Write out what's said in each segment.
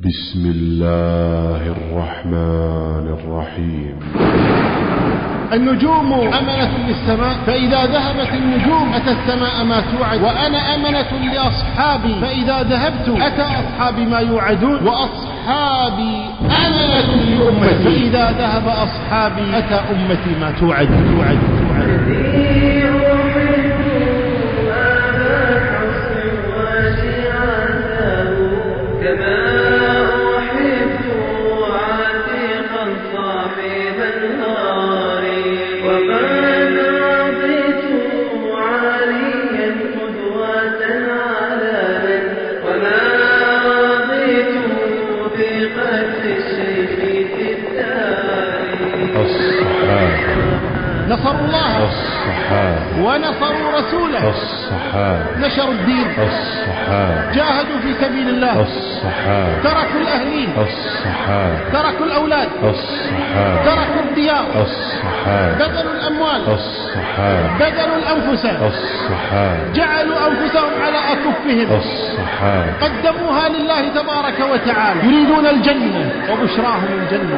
بسم الله الرحمن الرحيم. النجوم أمنة للسماء، فإذا ذهبت النجوم أتى السماء ما توعد، وأنا أمنة لأصحابي، فإذا ذهبت أتى أصحابي ما يوعدون، وأصحابي أمنة لأمتي، فإذا ذهب أصحابي أتى أمتي ما توعد. نصروا الله الصحابة ونصروا رسوله الصحابة نشروا الدين الصحابة جاهدوا في سبيل الله الصحابة تركوا الأهلين الصحابة تركوا الأولاد الصحابة تركوا الديار الصحابة بذلوا الأموال الصحابة بذلوا الأنفس الصحابة جعلوا أنفسهم على أكفهم الصحابة قدموها لله تبارك وتعالى يريدون الجنة وبشراهم الجنة.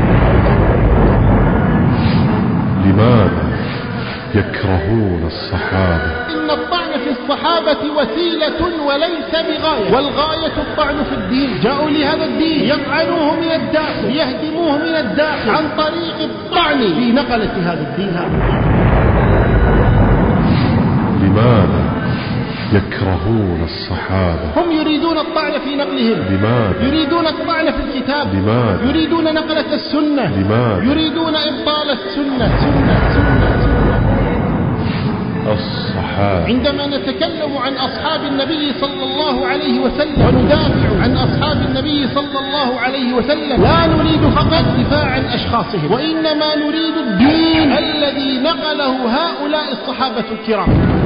لماذا يكرهون الصحابة؟ إن الطعن في الصحابة وسيلة وليس بغاية، والغاية الطعن في الدين. جاءوا لهذا الدين يطعنوه من الداخل يهدموه من الداخل عن طريق الطعن في نقلة هذا الدين. لماذا يكرهون الصحابة؟ هم يريدون الطعن في نقلهم. لماذا؟ يريدون الطعن في الكتاب. لماذا؟ يريدون نقلة السنة. لماذا؟ يريدون إبطال السنة. الصحابة. عندما نتكلم عن أصحاب النبي صلى الله عليه وسلم وندافع عن أصحاب النبي صلى الله عليه وسلم لا نريد فقط دفاع عن أشخاصهم، وإنما نريد الدين الذي نقله هؤلاء الصحابة الكرام.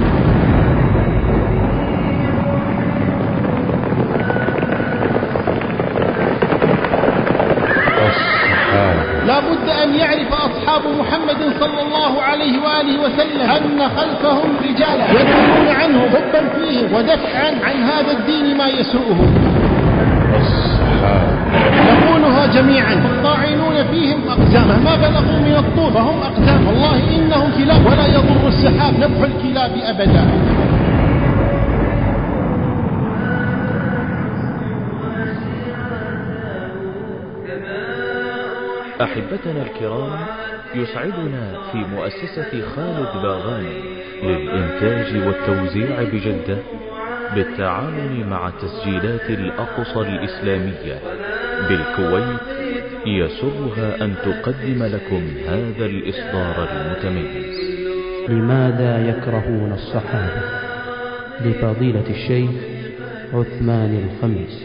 لا بد أن يعرف أصحاب محمد صلى الله عليه وآله وسلم أن خلفهم رجالا يدافعون عنهم حبا فيهم ودفعا عن هذا الدين ما يسوءهم. نقولها جميعا، الطاعنون فيهم أقزام، ما بلغوا من الطول فهم أقزام، والله إنهم كلاب ولا يضر السحاب نبح الكلاب أبدا. أحبتنا الكرام، يسعدنا في مؤسسة خالد باغاني للإنتاج والتوزيع بجدة بالتعاون مع تسجيلات الأقصى الإسلامية بالكويت يسرها أن تقدم لكم هذا الإصدار المتميز. لماذا يكرهون الصحابة؟ لفضيلة الشيخ عثمان الخميس.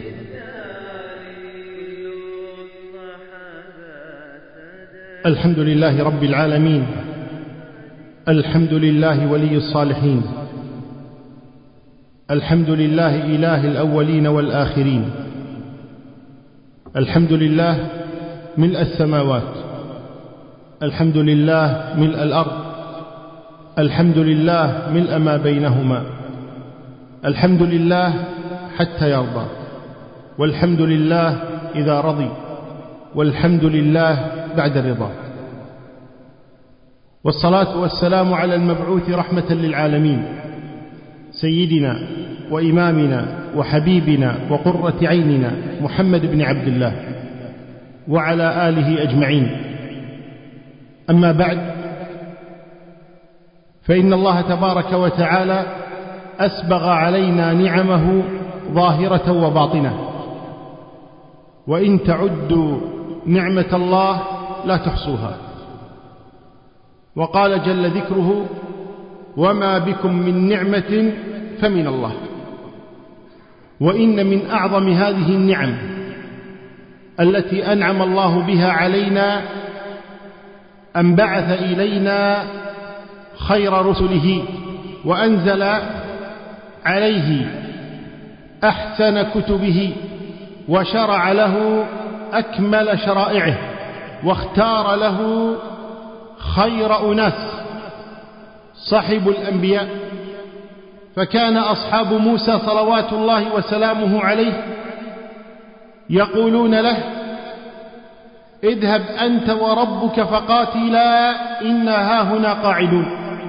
الحمد لله رب العالمين، الحمد لله ولي الصالحين، الحمد لله إله الأولين والآخرين، الحمد لله ملء السماوات، الحمد لله ملء الأرض، الحمد لله ملء ما بينهما، الحمد لله حتى يرضى، والحمد لله إذا رضي، والحمد لله بعد الرضا، والصلاة والسلام على المبعوث رحمة للعالمين سيدنا وإمامنا وحبيبنا وقرة عيننا محمد بن عبد الله وعلى آله أجمعين. أما بعد، فإن الله تبارك وتعالى أسبغ علينا نعمه ظاهرة وباطنة، وإن تعدوا نعمة الله لا تحصوها. وقال جل ذكره: وما بكم من نعمة فمن الله. وإن من أعظم هذه النعم التي أنعم الله بها علينا أن بعث إلينا خير رسله وأنزل عليه أحسن كتبه وشرع له أكمل شرائعه واختار له خير أناس صاحب الأنبياء، فكان أصحاب موسى صلوات الله وسلامه عليه يقولون له: اذهب أنت وربك فقاتلا إنا هاهنا قاعدون.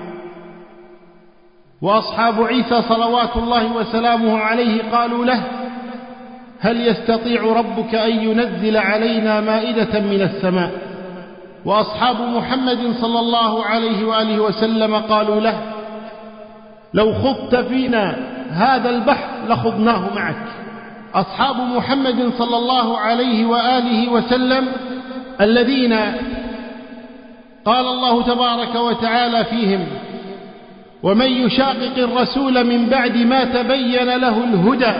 وأصحاب عيسى صلوات الله وسلامه عليه قالوا له: هل يستطيع ربك أن ينزل علينا مائدة من السماء؟ وأصحاب محمد صلى الله عليه وآله وسلم قالوا له: لو خضت فينا هذا البحر لخضناه معك. أصحاب محمد صلى الله عليه وآله وسلم الذين قال الله تبارك وتعالى فيهم: ومن يشاقق الرسول من بعد ما تبين له الهدى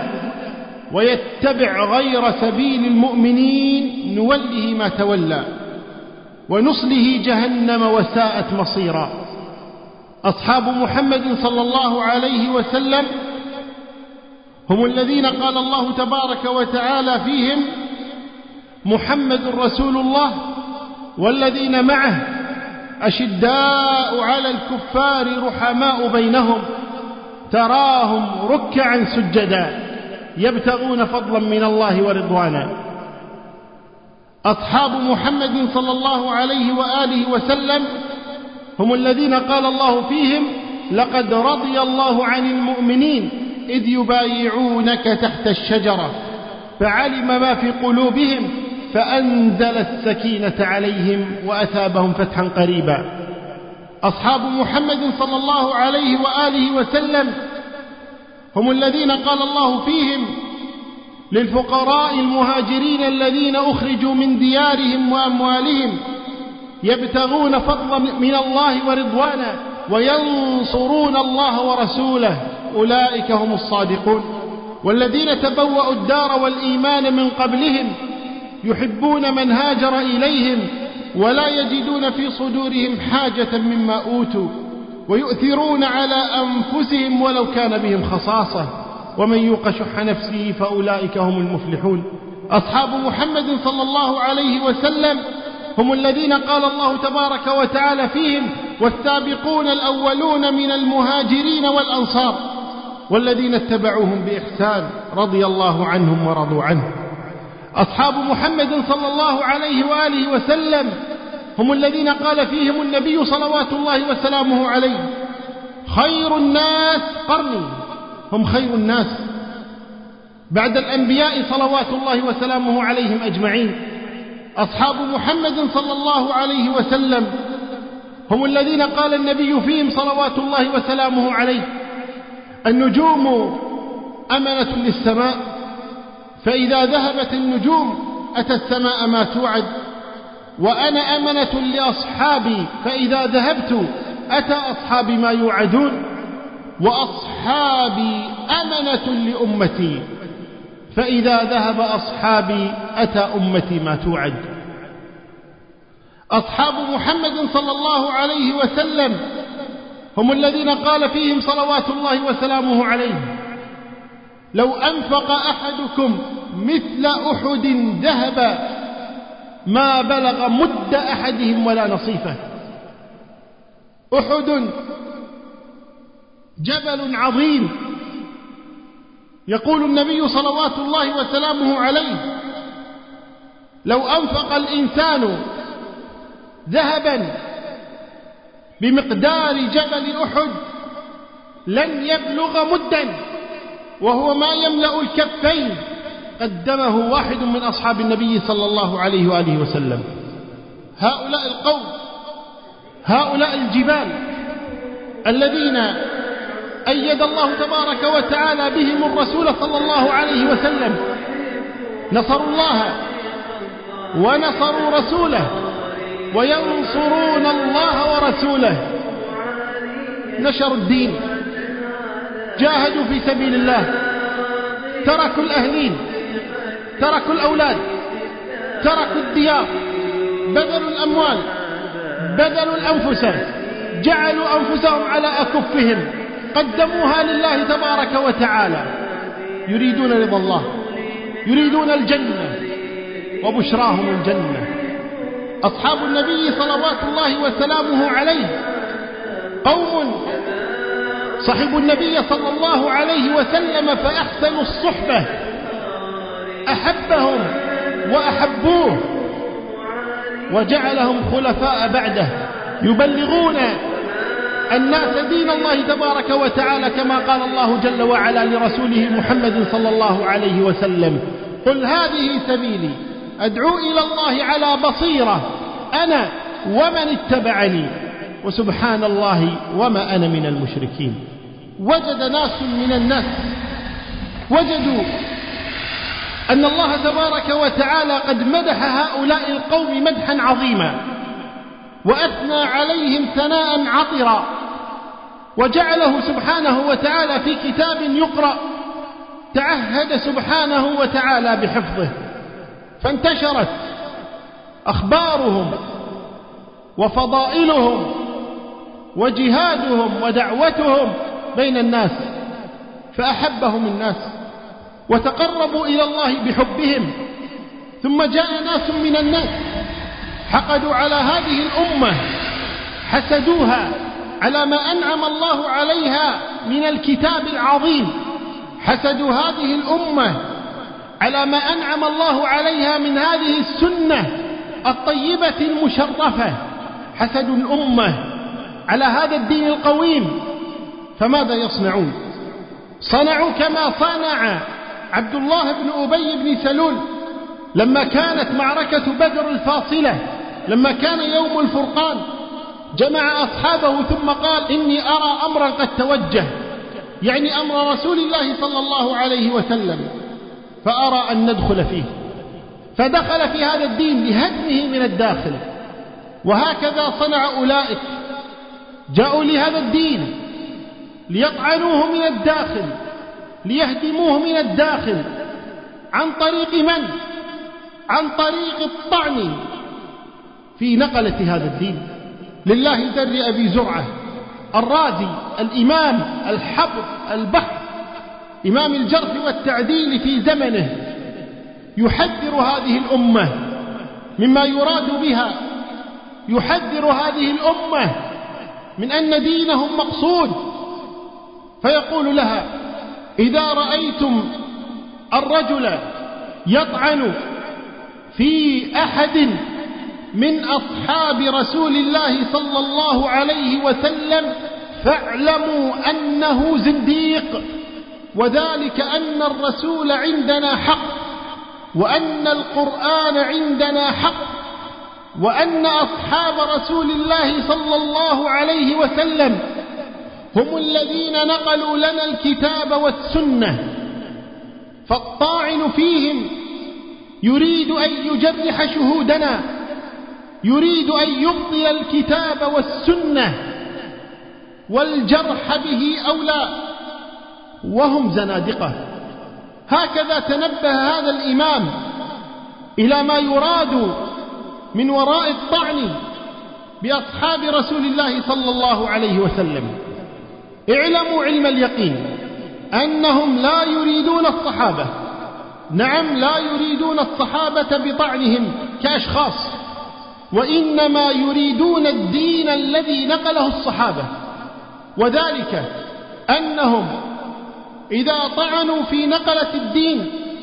ويتبع غير سبيل المؤمنين نوله ما تولى ونصله جهنم وساءت مصيرا. أصحاب محمد صلى الله عليه وسلم هم الذين قال الله تبارك وتعالى فيهم: محمد رسول الله والذين معه أشداء على الكفار رحماء بينهم تراهم ركعا سجدا يبتغون فضلا من الله ورضوانا. أصحاب محمد صلى الله عليه وآله وسلم هم الذين قال الله فيهم: لقد رضي الله عن المؤمنين إذ يبايعونك تحت الشجرة فعلم ما في قلوبهم فأنزل السكينة عليهم وأثابهم فتحا قريبا. أصحاب محمد صلى الله عليه وآله وسلم هم الذين قال الله فيهم للفقراء المهاجرين الذين أخرجوا من ديارهم وأموالهم يبتغون فضلا من الله ورضوانا وينصرون الله ورسوله أولئك هم الصادقون. والذين تبوأوا الدار والإيمان من قبلهم يحبون من هاجر إليهم ولا يجدون في صدورهم حاجة مما أوتوا ويؤثرون على أنفسهم ولو كان بهم خصاصة ومن يوق شح نفسه فأولئك هم المفلحون. أصحاب محمد صلى الله عليه وسلم هم الذين قال الله تبارك وتعالى فيهم: والسابقون الأولون من المهاجرين والأنصار والذين اتبعوهم بإحسان رضي الله عنهم ورضوا عنه. أصحاب محمد صلى الله عليه وآله وسلم هم الذين قال فيهم النبي صلوات الله وسلامه عليه: خير الناس قرني. هم خير الناس بعد الأنبياء صلوات الله وسلامه عليهم أجمعين. أصحاب محمد صلى الله عليه وسلم هم الذين قال النبي فيهم صلوات الله وسلامه عليه: النجوم أمنة للسماء فإذا ذهبت النجوم أتى السماء ما توعد، وأنا أمنة لأصحابي فإذا ذهبت أتى أصحابي ما يوعدون، وأصحابي أمنة لأمتي فإذا ذهب أصحابي أتى أمتي ما توعد. أصحاب محمد صلى الله عليه وسلم هم الذين قال فيهم صلوات الله وسلامه عليه: لو أنفق أحدكم مثل أحد ذهبا ما بلغ مد أحدهم ولا نصيفه. أحد جبل عظيم، يقول النبي صلوات الله وسلامه عليه: لو أنفق الإنسان ذهبا بمقدار جبل أحد لن يبلغ مدا وهو ما يملأ الكفين قدمه واحد من أصحاب النبي صلى الله عليه وآله وسلم. هؤلاء القوم، هؤلاء الجبال الذين أيد الله تبارك وتعالى بهم الرسول صلى الله عليه وسلم، نصروا الله ونصروا رسوله وينصرون الله ورسوله، نشروا الدين، جاهدوا في سبيل الله، تركوا الأهلين، تركوا الأولاد، تركوا الديار، بذلوا الأموال، بذلوا الأنفس، جعلوا أنفسهم على أكفهم، قدموها لله تبارك وتعالى، يريدون رضا الله، يريدون الجنة وبشراهم الجنة. أصحاب النبي صلوات الله وسلامه عليه قوم صحبوا النبي صلى الله عليه وسلم فأحسنوا الصحبة، أحبهم وأحبوه وجعلهم خلفاء بعده يبلغون الناس دين الله تبارك وتعالى كما قال الله جل وعلا لرسوله محمد صلى الله عليه وسلم: قل هذه سبيلي أدعو إلى الله على بصيرة أنا ومن اتبعني وسبحان الله وما أنا من المشركين. وجد ناس من الناس وجدوا أن الله تبارك وتعالى قد مدح هؤلاء القوم مدحا عظيما وأثنى عليهم ثناء عطرا وجعله سبحانه وتعالى في كتاب يقرأ، تعهد سبحانه وتعالى بحفظه، فانتشرت أخبارهم وفضائلهم وجهادهم ودعوتهم بين الناس، فأحبهم الناس وتقربوا إلى الله بحبهم. ثم جاء ناس من الناس حقدوا على هذه الأمة، حسدوها على ما أنعم الله عليها من الكتاب العظيم، حسدوا هذه الأمة على ما أنعم الله عليها من هذه السنة الطيبة المشرفة، حسدوا الأمة على هذا الدين القويم. فماذا يصنعون؟ صنعوا كما صنع عبد الله بن أبي بن سلول لما كانت معركة بدر الفاصلة، لما كان يوم الفرقان، جمع أصحابه ثم قال: إني أرى أمرا قد توجه، يعني أمر رسول الله صلى الله عليه وسلم، فأرى أن ندخل فيه. فدخل في هذا الدين لهدمه من الداخل. وهكذا صنع أولئك، جاءوا لهذا الدين ليطعنوه من الداخل، ليهدموه من الداخل. عن طريق من؟ عن طريق الطعن في نقلة هذا الدين. لله در أبي زرعة الرازي الإمام الحبر البحر، إمام الجرح والتعديل في زمنه، يحذر هذه الأمة مما يراد بها، يحذر هذه الأمة من أن دينهم مقصود، فيقول لها: إذا رأيتم الرجل يطعن في أحد من أصحاب رسول الله صلى الله عليه وسلم فاعلموا أنه زنديق، وذلك أن الرسول عندنا حق، وأن القرآن عندنا حق، وأن أصحاب رسول الله صلى الله عليه وسلم هم الذين نقلوا لنا الكتاب والسنة، فالطاعن فيهم يريد أن يجرح شهودنا، يريد أن يبطل الكتاب والسنة، والجرح به أولى، وهم زنادقة. هكذا تنبه هذا الإمام إلى ما يراد من وراء الطعن بأصحاب رسول الله صلى الله عليه وسلم. اعلموا علم اليقين أنهم لا يريدون الصحابة، نعم لا يريدون الصحابة بطعنهم كأشخاص، وإنما يريدون الدين الذي نقله الصحابة، وذلك أنهم إذا طعنوا في نقلة الدين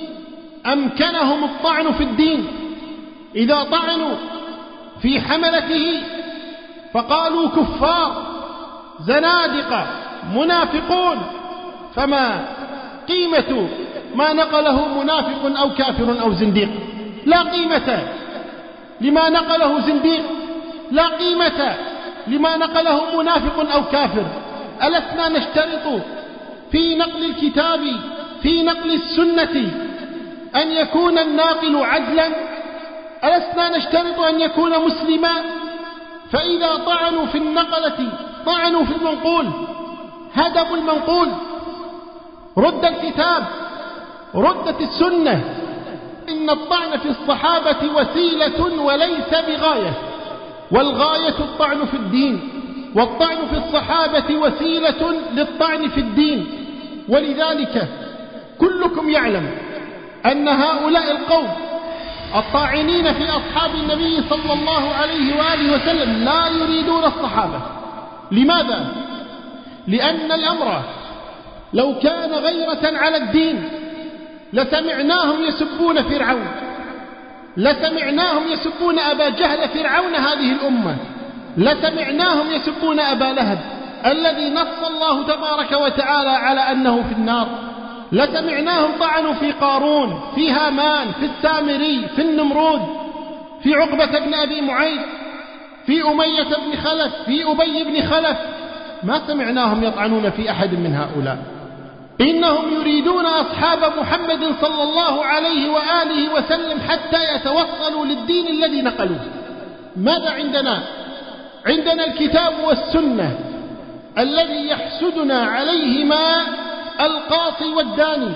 أمكنهم الطعن في الدين، إذا طعنوا في حملته فقالوا كفار زنادقة منافقون، فما قيمة ما نقله منافق أو كافر أو زنديق؟ لا قيمة لما نقله زنديق، لا قيمة لما نقله منافق أو كافر. ألسنا نشترط في نقل الكتاب، في نقل السنة، أن يكون الناقل عدلا؟ ألسنا نشترط أن يكون مسلما؟ فإذا طعنوا في النقلة طعنوا في المنقول، هدموا المنقول، رد الكتاب، ردت السنة. إن الطعن في الصحابة وسيلة وليس بغاية، والغاية الطعن في الدين، والطعن في الصحابة وسيلة للطعن في الدين. ولذلك كلكم يعلم أن هؤلاء القوم الطاعنين في أصحاب النبي صلى الله عليه وآله وسلم لا يريدون الصحابة. لماذا؟ لأن الأمر لو كان غيرة على الدين لسمعناهم يسبون فرعون، لسمعناهم يسبون أبا جهل فرعون هذه الأمة، لسمعناهم يسبون أبا لهب الذي نص الله تبارك وتعالى على أنه في النار، لسمعناهم طعنوا في قارون، في هامان، في السامري، في النمرود، في عقبة بن أبي معيط، في أمية بن خلف، في أبي بن خلف. ما سمعناهم يطعنون في أحد من هؤلاء. إنهم يريدون أصحاب محمد صلى الله عليه وآله وسلم حتى يتوصلوا للدين الذي نقلوه. ماذا عندنا؟ عندنا الكتاب والسنة الذي يحسدنا عليهما القاصي والداني.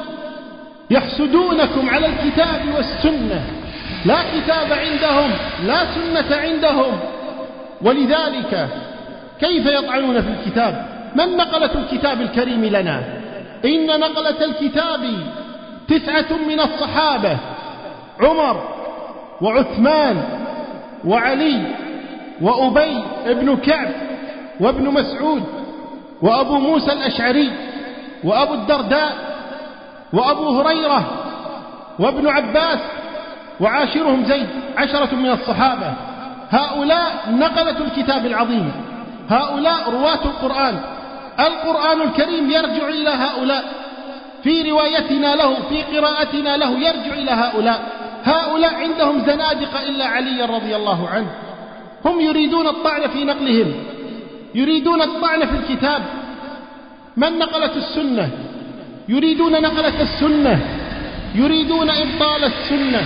يحسدونكم على الكتاب والسنة، لا كتاب عندهم، لا سنة عندهم. ولذلك كيف يطعنون في الكتاب؟ من نقلة الكتاب الكريم لنا؟ إن نقلة الكتاب 9 من الصحابة: عمر وعثمان وعلي وأبي بن كعب وابن مسعود وأبو موسى الأشعري وأبو الدرداء وأبو هريرة وابن عباس، وعاشرهم زيد، 10 من الصحابة. هؤلاء نقلة الكتاب العظيم، هؤلاء رواة القرآن. القرآن الكريم يرجع إلى هؤلاء، في روايتنا له، في قراءتنا له يرجع إلى هؤلاء. هؤلاء عندهم زنادقة إلا علي رضي الله عنه. هم يريدون الطعن في نقلهم، يريدون الطعن في الكتاب. من نقلة السنة؟ يريدون نقلة السنة، يريدون إبطال السنة.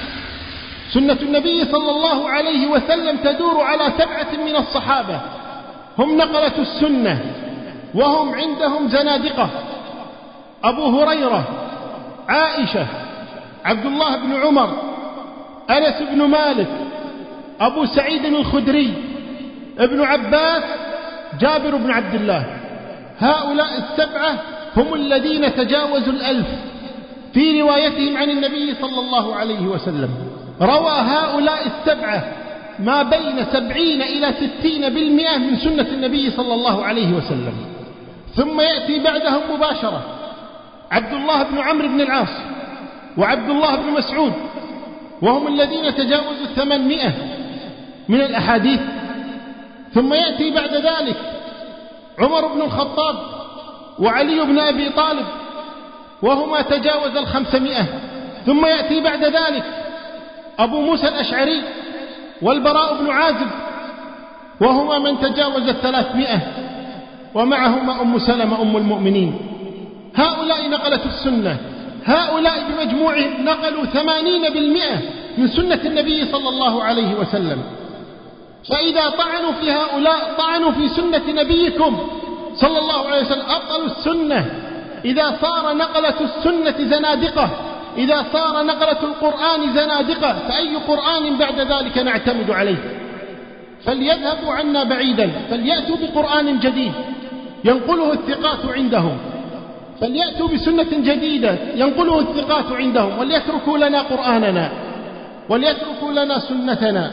سنة النبي صلى الله عليه وسلم تدور على 7 من الصحابة، هم نقلة السنة، وهم عندهم زنادقة: أبو هريرة، عائشة، عبد الله بن عمر، أنس بن مالك، أبو سعيد الخدري، ابن عباس، جابر بن عبد الله. هؤلاء 7 هم الذين تجاوزوا 1000 في روايتهم عن النبي صلى الله عليه وسلم. روى هؤلاء 7 ما بين 70 إلى 60% من سنة النبي صلى الله عليه وسلم. ثم يأتي بعدهم مباشرة عبد الله بن عمرو بن العاص وعبد الله بن مسعود، وهم الذين تجاوزوا 800 من الأحاديث. ثم يأتي بعد ذلك عمر بن الخطاب وعلي بن أبي طالب، وهما تجاوز 500. ثم يأتي بعد ذلك أبو موسى الأشعري والبراء بن عازب، وهما من تجاوز 300، ومعهما أم سلمة أم المؤمنين. هؤلاء نقلة السنة، هؤلاء بمجموعهم نقلوا 80% من سنة النبي صلى الله عليه وسلم. فإذا طعنوا في هؤلاء طعنوا في سنة نبيكم صلى الله عليه وسلم، أبطلوا السنة. إذا صار نقلة السنة زنادقة، إذا صار نقلة القرآن زنادقة، فأي قرآن بعد ذلك نعتمد عليه؟ فليذهبوا عنا بعيدا، فليأتوا بقرآن جديد ينقله الثقات عندهم، فليأتوا بسنة جديدة ينقله الثقات عندهم، وليتركوا لنا قرآننا وليتركوا لنا سنتنا.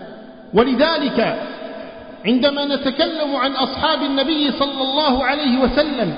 ولذلك عندما نتكلم عن أصحاب النبي صلى الله عليه وسلم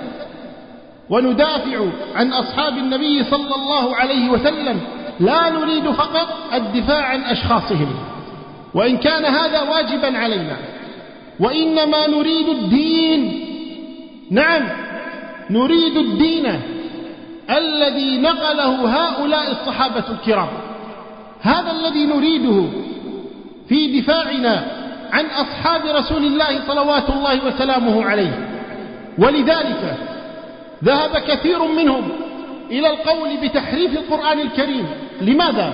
وندافع عن أصحاب النبي صلى الله عليه وسلم، لا نريد فقط الدفاع عن أشخاصهم، وإن كان هذا واجبا علينا، وإنما نريد الدين. نعم، نريد الدين الذي نقله هؤلاء الصحابة الكرام، هذا الذي نريده في دفاعنا عن أصحاب رسول الله صلوات الله وسلامه عليه. ولذلك ذهب كثير منهم إلى القول بتحريف القرآن الكريم. لماذا؟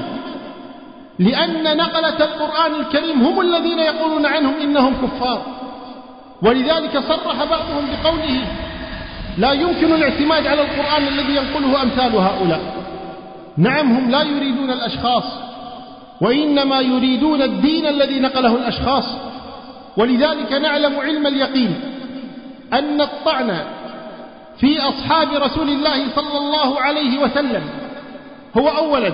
لأن نقلة القرآن الكريم هم الذين يقولون عنهم إنهم كفار. ولذلك صرح بعضهم بقوله: لا يمكن الاعتماد على القرآن الذي ينقله أمثال هؤلاء. نعم، هم لا يريدون الأشخاص، وإنما يريدون الدين الذي نقله الأشخاص. ولذلك نعلم علم اليقين أن الطعن في أصحاب رسول الله صلى الله عليه وسلم هو أولا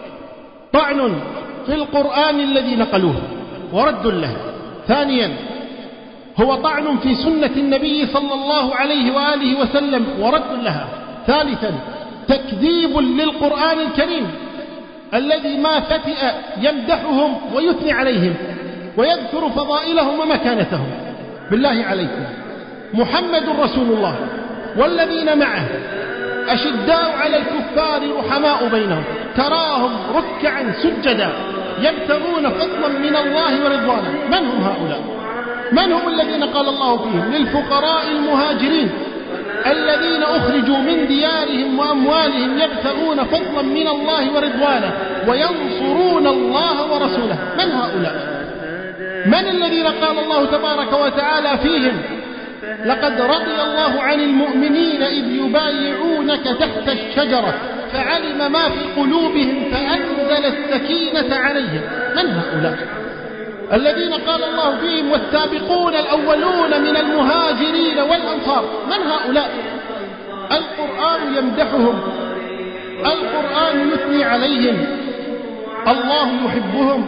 طعن في القرآن الذي نقلوه ورد له، ثانيا هو طعن في سنة النبي صلى الله عليه وآله وسلم ورد لها، ثالثا تكذيب للقرآن الكريم الذي ما فتئ يمدحهم ويثني عليهم ويذكر فضائلهم ومكانتهم. بالله عليكم، محمد رسول الله والذين معه أشداء على الكفار رحماء بينهم، تراهم ركعا سجدا يبتغون فضلا من الله ورضوانا. من هم هؤلاء؟ من هم الذين قال الله فيهم للفقراء المهاجرين الذين أخرجوا من ديارهم وأموالهم يبتغون فضلا من الله ورضوانا وينصرون الله ورسوله؟ من هؤلاء؟ من الذين قال الله تبارك وتعالى فيهم لقد رضي الله عن المؤمنين إذ يبايعونك تحت الشجرة فعلم ما في قلوبهم فأنزل السكينة عليهم؟ من هؤلاء الذين قال الله فيهم والسابقون الأولون من المهاجرين والأنصار؟ من هؤلاء؟ القرآن يمدحهم، القرآن يثني عليهم، الله يحبهم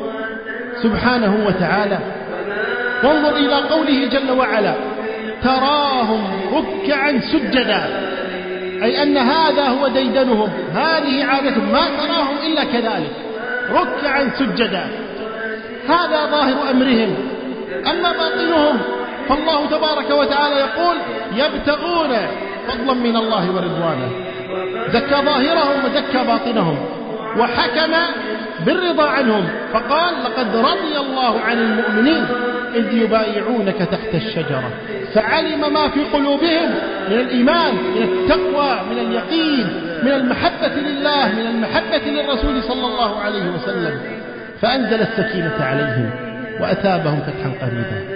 سبحانه وتعالى. وانظر إلى قوله جل وعلا تراهم ركعا سجدا، أي أن هذا هو ديدنهم، هذه عادتهم، ما تراهم إلا كذلك ركعا سجدا. هذا ظاهر أمرهم. أما باطنهم فالله تبارك وتعالى يقول يبتغون فضلا من الله ورضوانه، زكى ظاهرهم وزكى باطنهم وحكم بالرضا عنهم فقال لقد رضي الله عن المؤمنين إذ يبايعونك تحت الشجرة فعلم ما في قلوبهم من الإيمان، من التقوى، من اليقين، من المحبة لله، من المحبة للرسول صلى الله عليه وسلم، فأنزل السكينة عليهم وأثابهم فتحا قريبا.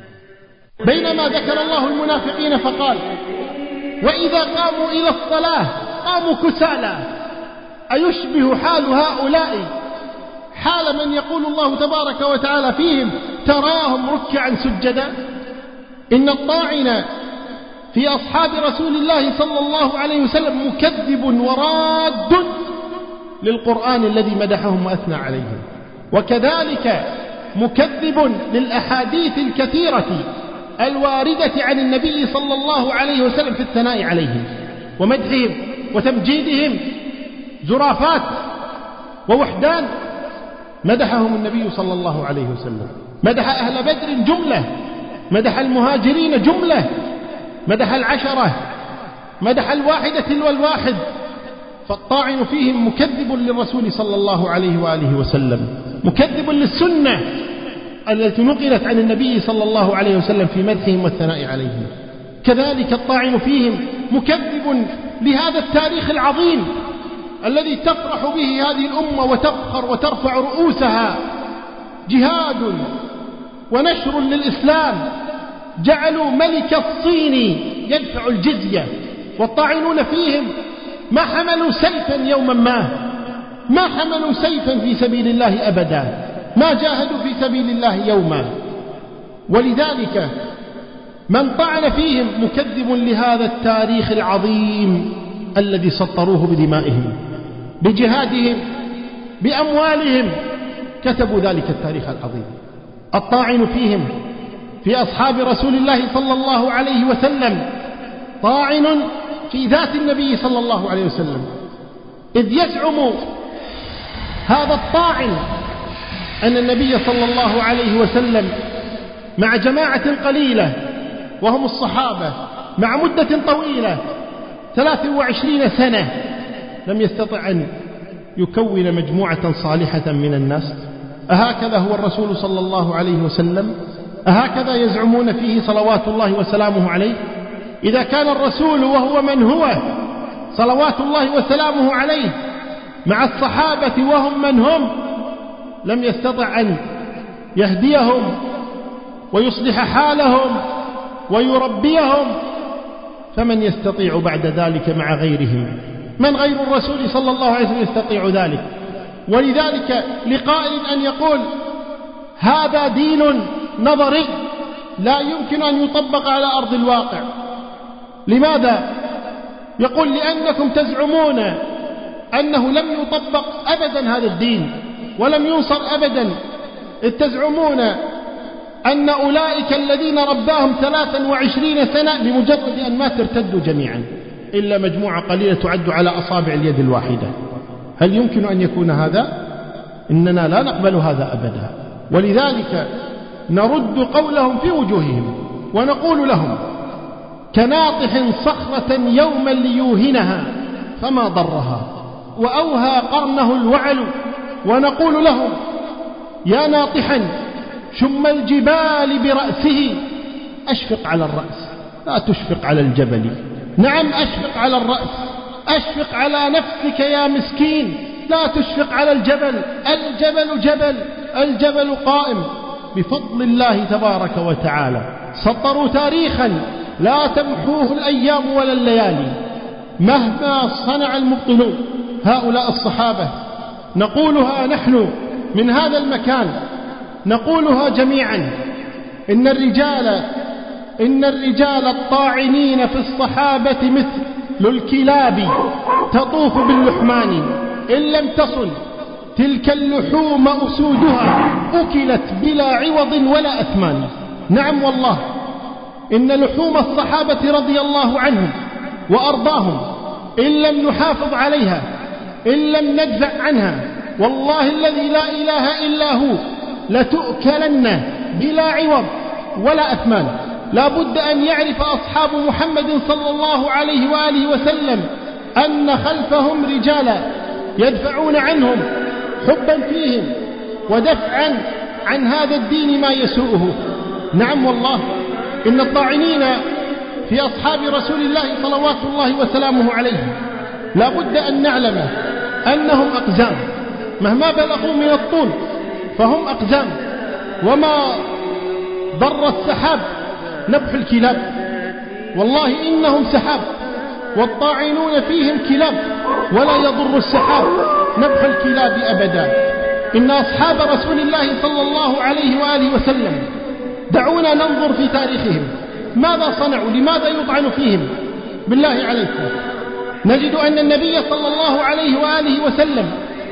بينما ذكر الله المنافقين فقال وإذا قاموا إلى الصلاة قاموا كسالى. أيشبه حال هؤلاء حال من يقول الله تبارك وتعالى فيهم تراهم ركعا سجدا؟ إن الطاعن في أصحاب رسول الله صلى الله عليه وسلم مكذب وراد للقرآن الذي مدحهم وأثنى عليهم، وكذلك مكذب للأحاديث الكثيرة الواردة عن النبي صلى الله عليه وسلم في الثناء عليهم ومدحهم وتمجيدهم. زرافات ووحدان مدحهم النبي صلى الله عليه وسلم، مدح أهل بدر جملة، مدح المهاجرين جملة، مدح العشرة، مدح الواحدة والواحد. فالطاعن فيهم مكذب للرسول صلى الله عليه وآله وسلم، مكذب للسنة التي نقلت عن النبي صلى الله عليه وسلم في مدحهم والثناء عليهم. كذلك الطاعن فيهم مكذب لهذا التاريخ العظيم الذي تفرح به هذه الأمة وتفخر وترفع رؤوسها، جهاد ونشر للإسلام. جعلوا ملك الصين يدفع الجزية، والطاعنون فيهم ما حملوا سيفا يوما ما حملوا سيفا في سبيل الله أبدا، ما جاهدوا في سبيل الله يوما. ولذلك من طعن فيهم مكذب لهذا التاريخ العظيم الذي سطروه بدمائهم، بجهادهم، بأموالهم، كتبوا ذلك التاريخ العظيم. الطاعن فيهم في أصحاب رسول الله صلى الله عليه وسلم طاعن في ذات النبي صلى الله عليه وسلم، إذ يزعم هذا الطاعن أن النبي صلى الله عليه وسلم مع جماعة قليلة وهم الصحابة مع مدة طويلة 23 سنة لم يستطع أن يكون مجموعة صالحة من الناس. أهكذا هو الرسول صلى الله عليه وسلم؟ أهكذا يزعمون فيه صلوات الله وسلامه عليه؟ إذا كان الرسول وهو من هو صلوات الله وسلامه عليه مع الصحابة وهم من هم لم يستطع أن يهديهم ويصلح حالهم ويربيهم، فمن يستطيع بعد ذلك مع غيرهم؟ من غير الرسول صلى الله عليه وسلم يستطيع ذلك؟ ولذلك لقائل أن يقول هذا دين نظري لا يمكن أن يطبق على أرض الواقع. لماذا؟ يقول لأنكم تزعمون أنه لم يطبق أبدا هذا الدين ولم ينصر أبدا، إذ تزعمون أن أولئك الذين رباهم 23 سنة بمجرد أن مات ارتدوا جميعا. إلا مجموعة قليلة تعد على أصابع اليد الواحدة. هل يمكن أن يكون هذا؟ إننا لا نقبل هذا أبدا. ولذلك نرد قولهم في وجوههم ونقول لهم: كناطح صخرة يوما ليوهنها فما ضرها وأوهى قرنه الوعل. ونقول لهم: يا ناطحا شم الجبال برأسه أشفق على الرأس لا تشفق على الجبل. نعم، أشفق على الرأس، أشفق على نفسك يا مسكين، لا تشفق على الجبل. الجبل جبل، الجبل قائم بفضل الله تبارك وتعالى. سطروا تاريخا لا تمحوه الأيام ولا الليالي مهما صنع المبطلون. هؤلاء الصحابة نقولها نحن من هذا المكان، نقولها جميعا: إن الرجال الطاعنين في الصحابة مثل الكلاب تطوف باللحمان إن لم تصل تلك اللحوم أسودها أكلت بلا عوض ولا أثمان. نعم والله، إن لحوم الصحابة رضي الله عنهم وأرضاهم إن لم نحافظ عليها، إن لم ندفع عنها، والله الذي لا إله إلا هو لتؤكلن بلا عوض ولا أثمان. لا بد أن يعرف أصحاب محمد صلى الله عليه وآله وسلم أن خلفهم رجالا يدفعون عنهم حبا فيهم ودفعا عن هذا الدين ما يسوءه. نعم والله، إن الطاعنين في أصحاب رسول الله صلوات الله وسلامه عليه لا بد أن نعلم أنهم أقزام، مهما بلغوا من الطول فهم أقزام. وما ضر السحاب نبح الكلاب، والله إنهم سحاب والطاعنون فيهم كلاب، ولا يضر السحاب نبح الكلاب أبدا. إن أصحاب رسول الله صلى الله عليه وآله وسلم دعونا ننظر في تاريخهم، ماذا صنعوا؟ لماذا يطعن فيهم؟ بالله عليكم، نجد أن النبي صلى الله عليه وآله وسلم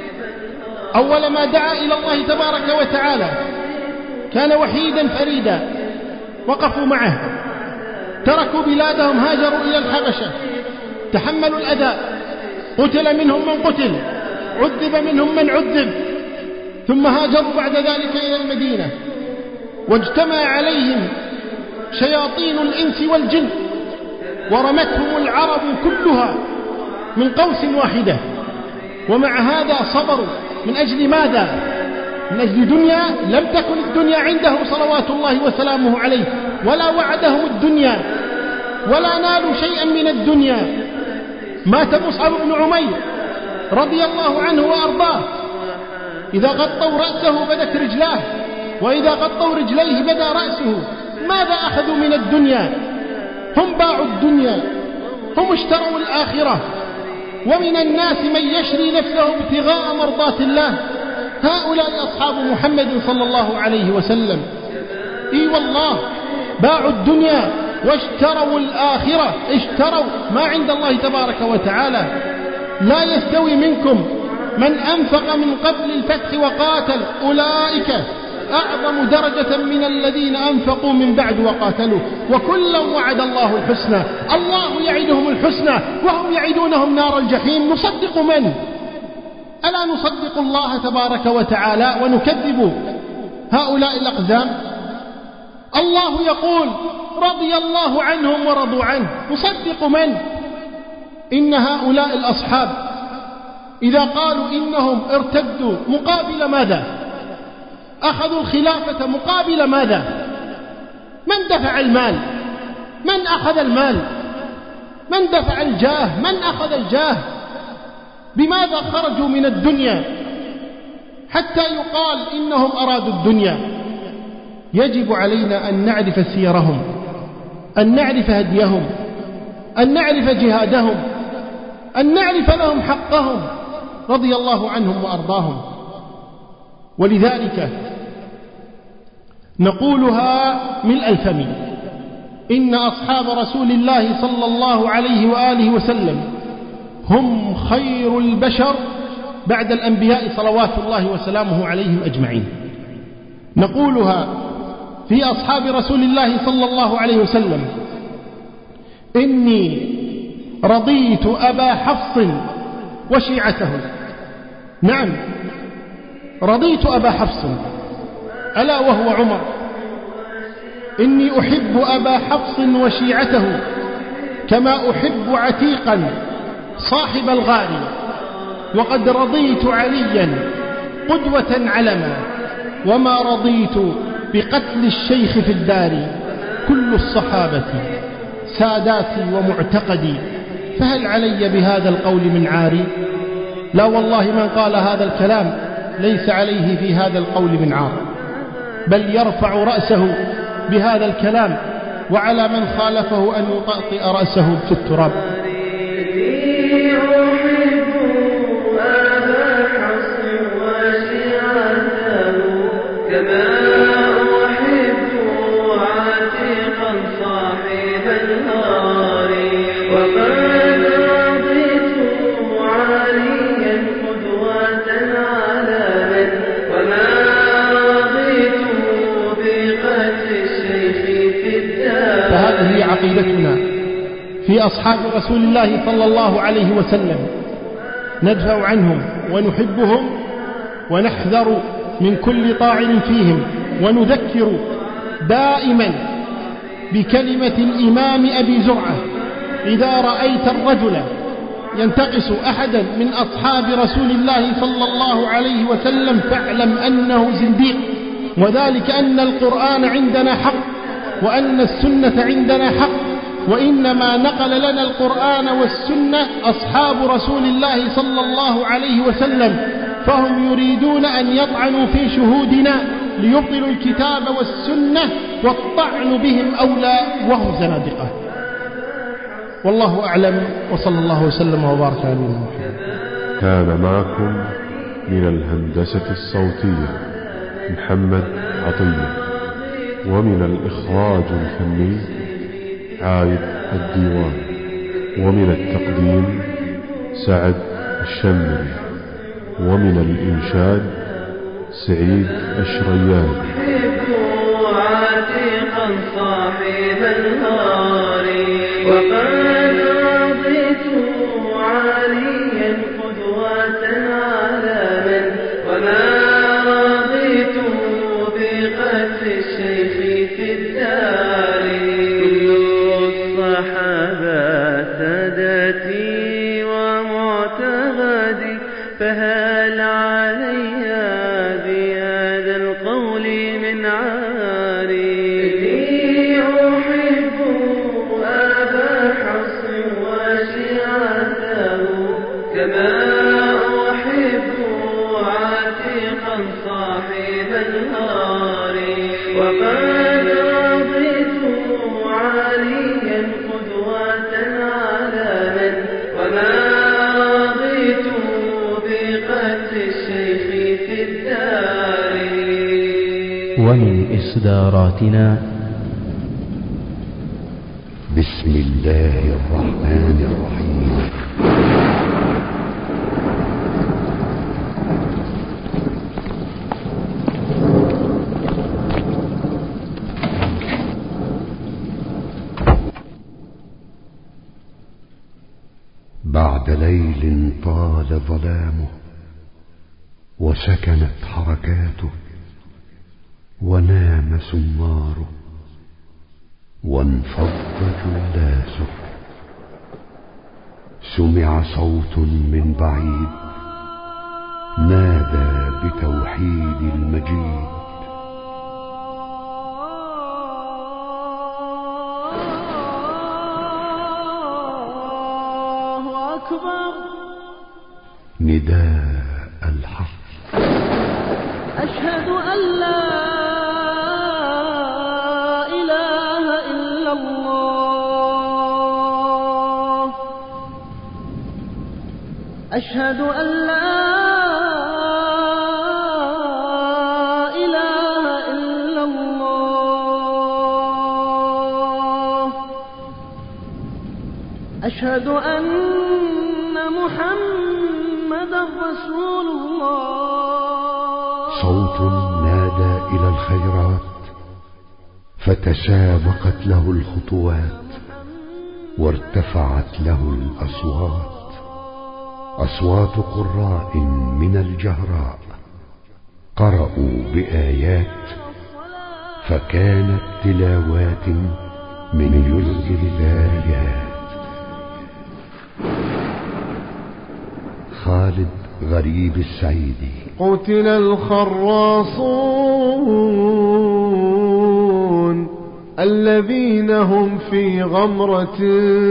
أول ما دعا إلى الله تبارك وتعالى كان وحيدا فريدا، وقفوا معه، تركوا بلادهم، هاجروا إلى الحبشة، تحملوا الأذى، قتل منهم من قتل، عذب منهم من عذب، ثم هاجروا بعد ذلك إلى المدينة، واجتمع عليهم شياطين الإنس والجن ورمتهم العرب كلها من قوس واحدة. ومع هذا صبروا. من أجل ماذا؟ من أجل دنيا؟ لم تكن الدنيا عنده صلوات الله وسلامه عليه، ولا وعدهم الدنيا ولا نالوا شيئا من الدنيا. مات مصعب بن عمير رضي الله عنه وأرضاه، إذا غطوا رأسه بدت رجلاه، وإذا غطوا رجليه بدا رأسه. ماذا أخذوا من الدنيا؟ هم باعوا الدنيا، هم اشتروا الآخرة. ومن الناس من يشري نفسه ابتغاء مرضات الله. هؤلاء أصحاب محمد صلى الله عليه وسلم، إي والله، باعوا الدنيا واشتروا الآخرة، اشتروا ما عند الله تبارك وتعالى. لا يستوي منكم من أنفق من قبل الفتح وقاتل، أولئك أعظم درجة من الذين أنفقوا من بعد وقاتلوا، وكلا وعد الله الحسنى. الله يعدهم الحسنى وهم يعدونهم نار الجحيم. نصدق من؟ ألا نصدق الله تبارك وتعالى ونكذب هؤلاء الأقزام؟ الله يقول رضي الله عنهم ورضوا عنه. نصدق من؟ إن هؤلاء الأصحاب إذا قالوا إنهم ارتدوا مقابل ماذا؟ أخذوا الخلافة مقابل ماذا؟ من دفع المال؟ من أخذ المال؟ من دفع الجاه؟ من أخذ الجاه؟ بماذا خرجوا من الدنيا حتى يقال إنهم أرادوا الدنيا؟ يجب علينا أن نعرف سيرهم، أن نعرف هديهم، أن نعرف جهادهم، أن نعرف لهم حقهم رضي الله عنهم وأرضاهم. ولذلك نقولها ملء الفم: إن أصحاب رسول الله صلى الله عليه وآله وسلم هم خير البشر بعد الأنبياء صلوات الله وسلامه عليهم أجمعين. نقولها في أصحاب رسول الله صلى الله عليه وسلم: إني رضيت أبا حفص وشيعته. نعم، رضيت أبا حفص ألا وهو عمر. إني أحب أبا حفص وشيعته كما أحب عتيقا صاحب الغار. وقد رضيت عليا قدوة علما، وما رضيت بقتل الشيخ في الدار. كل الصحابة ساداتي ومعتقدي، فهل علي بهذا القول من عاري؟ لا والله، من قال هذا الكلام ليس عليه في هذا القول من عار، بل يرفع رأسه بهذا الكلام، وعلى من خالفه أن يطأطئ رأسه في التراب. فهذه عقيدتنا في أصحاب رسول الله صلى الله عليه وسلم، ندفع عنهم ونحبهم ونحذر من كل طاعن فيهم، ونذكر دائما بكلمة الإمام أبي زرعة: إذا رأيت الرجل ينتقص أحدا من أصحاب رسول الله صلى الله عليه وسلم فاعلم أنه زنديق، وذلك أن القرآن عندنا حق، وأن السنة عندنا حق، وإنما نقل لنا القرآن والسنة أصحاب رسول الله صلى الله عليه وسلم، فهم يريدون أن يطعنوا في شهودنا ليبطلوا الكتاب والسنة، والطعن بهم أولى وهم زنادقة. والله أعلم، وصلى الله وسلم وبارك على نبينا محمد. كان معكم من الهندسة الصوتية محمد عطية، ومن الإخراج الفني عايد الديوان، ومن التقديم سعد الشمري، ومن الإنشاد سعيد الشريان. عتيقا صاحب الهار، وقد رضيت عليا قدوة علما، وما رضيت بقتل الشيخ في الدار. كل الصحابة سادتي ومعتقدي، فهل علي بهذا القول من عاري؟ إني أحب أبا حفص وشيعته كما أحب عتيقا صاحب الهار. وقد رضيت عليا قدوة علما، وما رضيت بقتل الشيخ في الدار. ومن إصداراتنا: بسم الله الرحمن الرحيم. بعد ليل طال ظلامه، وسكنت حركاته، ونام سماره، وانفض جلاسه، سمع صوت من بعيد نادى بتوحيد المجيد: الله أكبر. نداء الحق: أشهد أن لا إله إلا الله. أشهد أن لا إله إلا الله. أشهد أن محمدا رسول الله. صوت نادى إلى الخيرات، فتسابقت له الخطوات، وارتفعت له الأصوات، أصوات قراء من الجهراء قرأوا بآيات، فكانت تلاوات من جزء الآيات. خالد غريب السعيدي. قتل الخراصون الذين هم في غمرة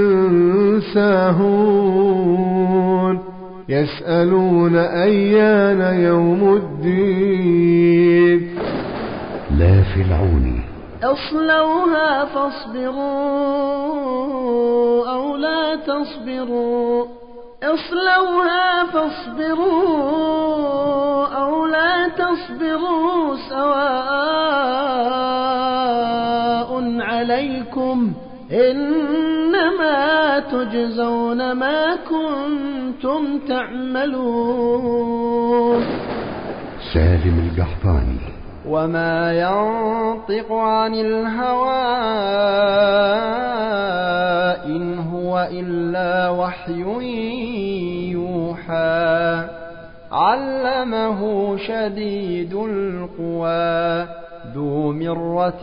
ساهون، يسألون أيان يوم الدين. لا فرعوني. اصلوها فاصبروا أو لا تصبروا، اصلوها فاصبروا أو لا تصبروا سواء عليكم، إنما تجزون ما كنتم تعملون. سالم القحطاني. وما ينطق عن الهوى إن هو إلا وحي يوحى، علمه شديد القوى ذو مرة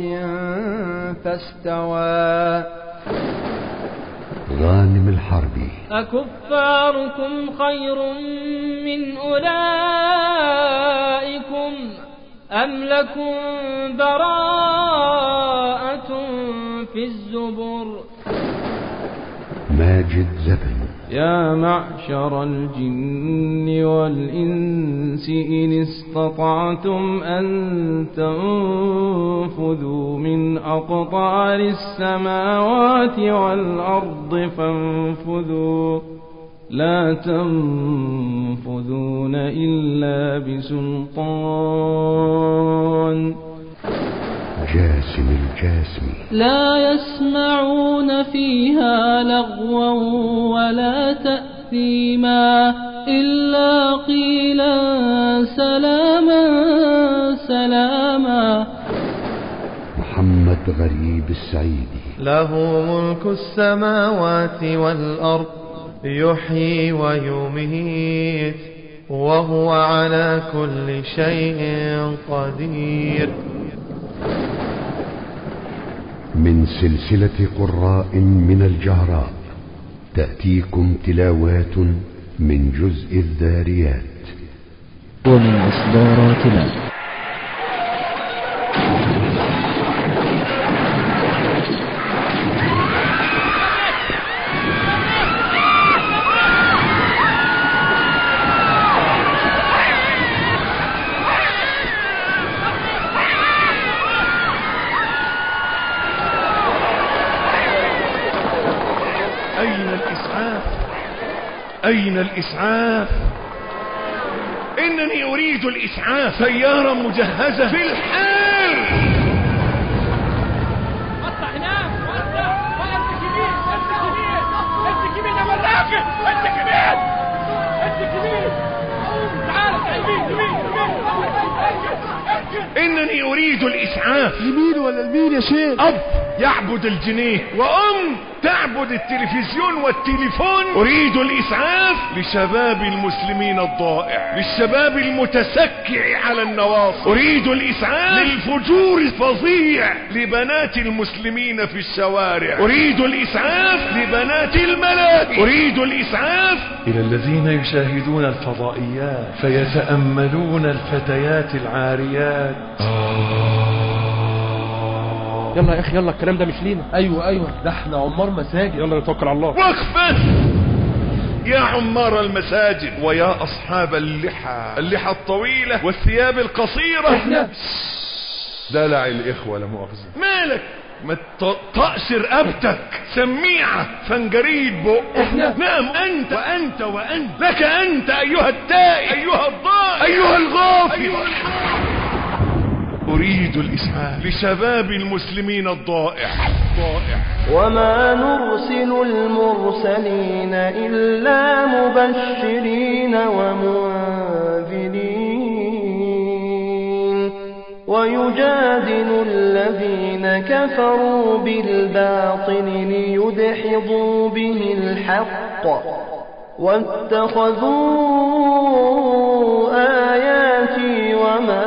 فاستوى. غانم الحربي. أكفاركم خير من أولئكم أم لكم براءة في الزبر. ماجد زبن. يا معشر الجن والإنس إن استطعتم أن تنفذوا من أقطار السماوات والأرض فانفذوا، لا تنفذون إلا بسلطان. جاسم الجاسمي. لا يسمعون فيها لغوا ولا تأثيما إلا قيلا سلاما سلاما. محمد غريب السعيدي. له ملك السماوات والأرض يحيي ويميت وهو على كل شيء قدير. من سلسلة قراء من الجهراء تأتيكم تلاوات من جزء الذاريات. ومن إصداراتنا أين الإسعاف؟ إنني أريد الإسعاف. سيارة مجهزة في الحال. قطع هناك، قطع. وأنت كبير، أنت كبير، أنت كبير يا ملاكي، أنت كبير، أنت كبير. تعال كبير كبير كبير. إنني أريد الإسعاف. لمين ولا لمين يا شيخ؟ أب يعبد الجنيه وأم تعبد التلفزيون والتليفون. أريد الإسعاف لشباب المسلمين الضائع، للشباب المتسكع على النواصي. أريد الإسعاف للفجور الفظيع، لبنات المسلمين في الشوارع. أريد الإسعاف لبنات الملاهي. أريد الإسعاف إلى الذين يشاهدون الفضائيات فيتأملون الفتيات العاريات. يلا يا أخي يلا، الكلام ده مش لينا. أيوة ده احنا عمار مساجد، يلا نتوكل على الله. وقفة يا عمار المساجد ويا أصحاب اللحى الطويلة والثياب القصيرة. احنا دلع الإخوة لا مؤاخذة. مالك ما تطقش رقبتك، سميعة فنجريد بق. احنا نعم أنت وأنت وأنت. لك أنت أيها التائب، أيها الضائع، أيها الغافل. أريد الإسعاف لشباب المسلمين الضائع. وما نرسل المرسلين إلا مبشرين ومنذرين ويجادل الذين كفروا بالباطل ليدحضوا به الحق واتخذوا آياتي وما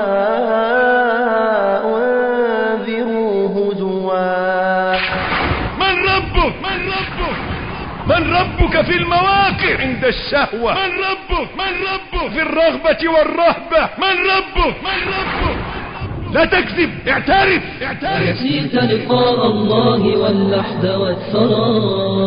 أنذروا هزوا. من ربك؟ من ربك في المواقع عند الشهوة؟ من ربك في الرغبة والرهبة؟ من ربك؟ لا تكذب، اعترف. نسيت لقاء الله واللحد والثرى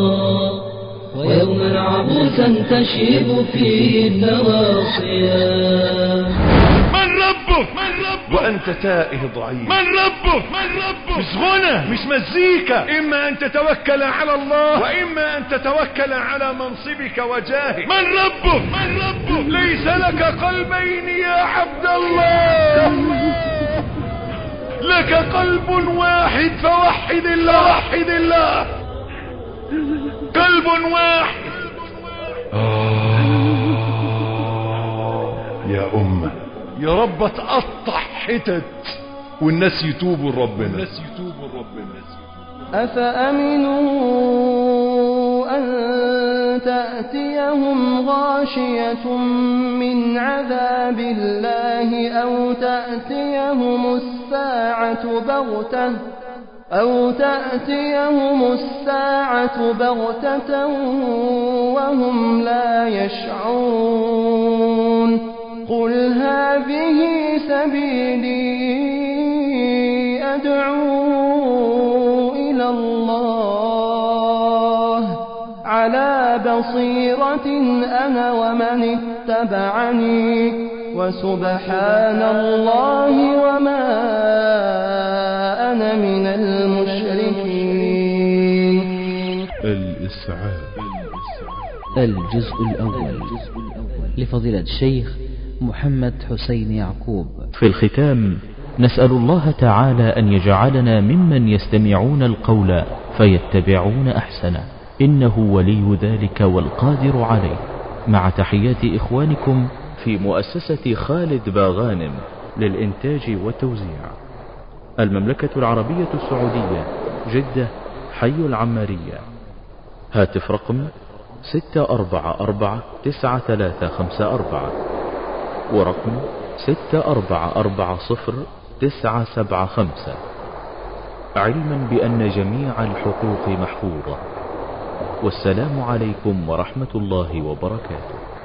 ويوما عبوسا تشيب فيه النواصيا. من ربك وأنت تائه ضعيف؟ من ربك مش غنى مش مزيكا. إما أن تتوكل على الله وإما أن تتوكل على منصبك وجاهك. من ربك ليس لك قلبين يا عبد الله، لك قلب واحد فوحد الله. قلب واحد. يا أمة، يا رب تقطع حتت والناس يتوبوا لربنا. أفأمنوا أن تأتيهم غاشية من عذاب الله أو تأتيهم الساعة بغتة وهم لا يشعرون. قل هذه سبيلي أدعو إلى الله على بصيرة أنا ومن اتبعني وسبحان الله وما أنا من المشركين. الإسعاف. الجزء الأول لفضيلة الشيخ محمد حسين يعقوب. في الختام نسأل الله تعالى أن يجعلنا ممن يستمعون القول فيتبعون أحسنه، إنه ولي ذلك والقادر عليه. مع تحيات إخوانكم في مؤسسة خالد باغانم للإنتاج والتوزيع، المملكة العربية السعودية، جدة، حي العمارية. هاتف رقم 644-9354 ورقم 6440975. علما بأن جميع الحقوق محفوظة. والسلام عليكم ورحمة الله وبركاته.